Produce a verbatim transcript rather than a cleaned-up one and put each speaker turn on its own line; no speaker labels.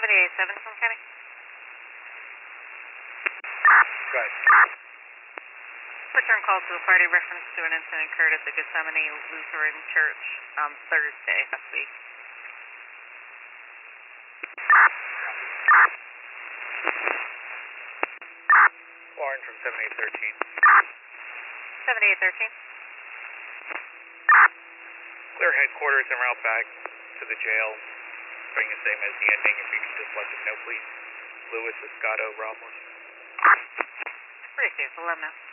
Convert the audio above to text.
seventy-eight seven from County.
Right.
Return call to a party reference to an incident occurred at the Gethsemane Lutheran Church on Thursday last week.
Lauren from seventy-eight thirteen.
seventy-eight thirteen.
Clear headquarters and route back to the jail. Bring the same as the ending. If you could just let them know, please. Lewis Escato, Roblin.
Appreciate it. We'll let them know.